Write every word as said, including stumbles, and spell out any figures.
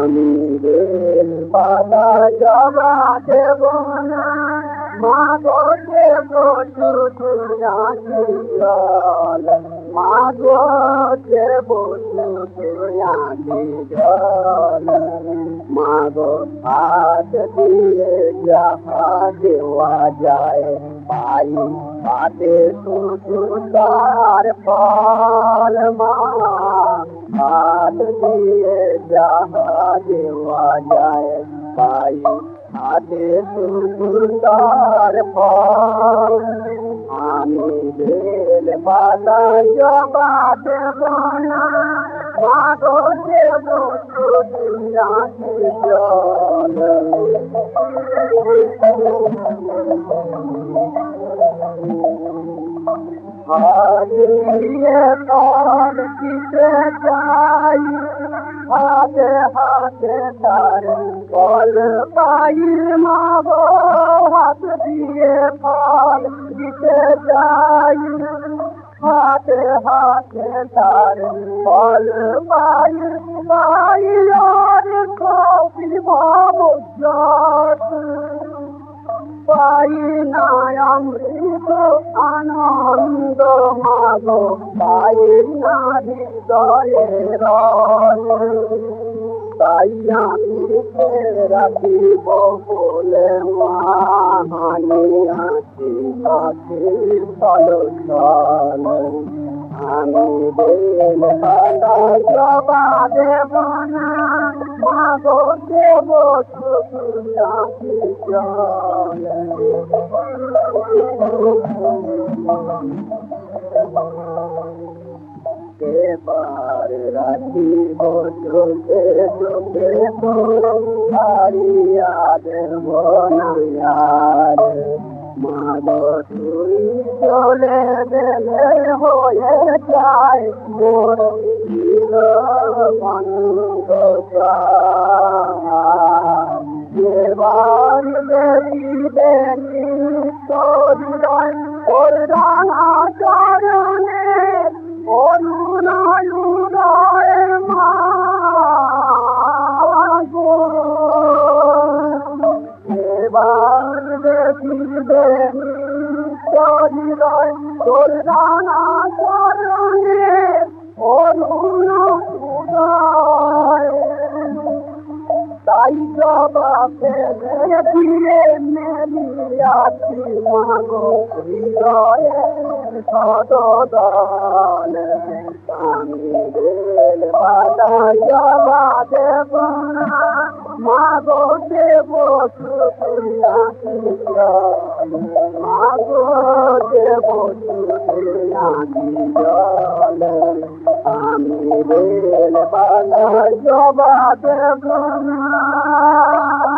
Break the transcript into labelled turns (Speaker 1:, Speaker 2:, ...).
Speaker 1: আমি রেল পাতা জবা দেব না মা গো দেব শুধু আঁখি জল মা গো দেব শুধু আঁখি জল মা গো হাত দিয়ে যাহা দেওয়া যায় পাই হাতে শুধু তার ফল মা হাত দিয়ে যাহা দেওয়া যায় পাই হাতে শুধু তার ফল আমি বেল পাতা জবা দেব না মা গো দেব শুধু আঁখি জল হারিয়ে তল কিসে যাই হাতে হাতে তার ফল পাই মা গো হাত দিয়ে ফল দিতে যাই হাতে হাতে তার ফল পাই পাই আর কবি ভাব যত পাই না অমৃত আনন্দ মাগো পাই না হৃদয়ের রস তাই আমি রাখিব বলে মাহানি আছি আখির ফলছল আমি বেল পাতা জবা দেব না মা গো দেব শুধু আঁখি জল এবার রাখিব চোখে চোখে হারিয়া দেব না আর মা গো তুই চলে গেলে হয়ে যায় মোর এবার দেখিবে তোর ওর রাঙা চরণে অরুণায় মা গো এবার দেখিবে তোর রাঙা চরণে অরুণায় তাই জবা ফেলে দিয়ে মেলিয়াছি মা গো হৃদয়ের সদল আমি বেল পাতা জবা দেব না মা গো দেব শুধু আঁখি জল মা গো দেব শুধু আঁখি জল আমি বেল পাতা জবা দেব না